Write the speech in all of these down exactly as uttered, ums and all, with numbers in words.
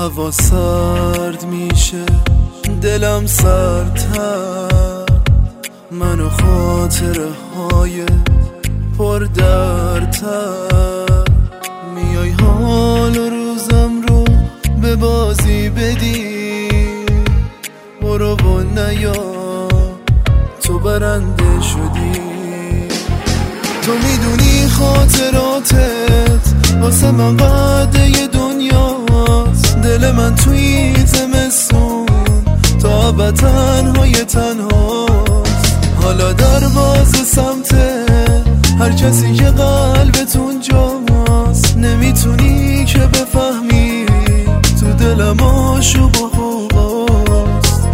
هوا سرد میشه، دلم سردتر، من و خاطره های پر دردتر. میای حال و روزم رو به بازی بدی، برو و نیا تو برنده شدی. تو میدونی خاطراتت واسه من قده دنیاست، دل من توی زمستون تا ابد تنهای تنهاست. حالا درواز سمت هر کسی که قلبت اونجاست، نمیتونی که بفهمی تو دلم آشوب و غوغاست.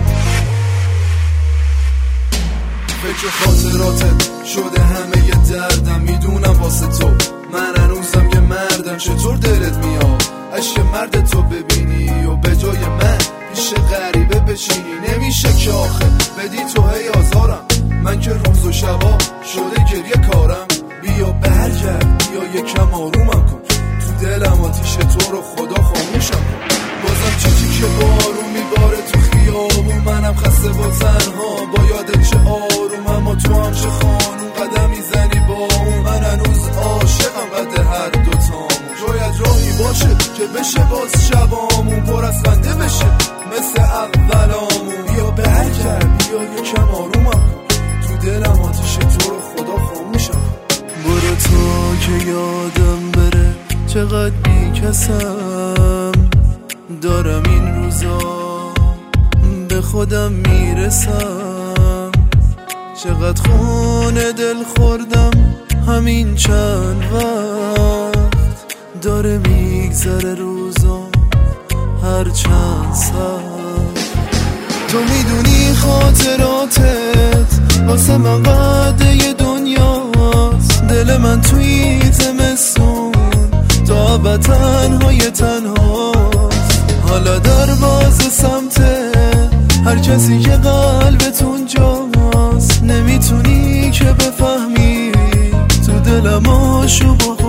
فکر خاطراتت شده همه ی دردم، میدونم واسه تو من هنوزم یه مردم. چطور دلت میاد عشق مرد تو ببینی و به جای من پیش غریبه بشینی؟ نمیشه که آخه بدی تو هی آزارم، من که روز و شبا شده گریه کارم. بیا برگرد، بیا یکم آرومم کن، تو دلم آتیش تو رو خدا خاموشم کن. بازم چیزی که بارون میباره تو خیابون، منم خسته با تنها با یادت چه آروم، اما تو هم چه خانون قدم میزنی با اون. من هنوز عاشقم قد هر دوتامون، شاید راهی باشه که بشه باز شبامون پر از خنده بشه مثل اولامون. بیا برگرد، بیا یکم آرومم کن، تو دلم آتیش تو رو خدا خاموشم کن. برو تا که یادم بره چقدر بی کسم، دارم این روزا به خودم میرسم. چقدر خونه دل خوردم همین چند وقت، داره میگذره روزا هر چند ساعت. تو میدونی خاطراتت واسه من قده دنیاست، دل من توی زمستون تا ابد تنهای تنهاست. حالا درواز سمت هر کسی که قلبت اونجاست، نمیتونی که بفهمی تو دلم آشوب و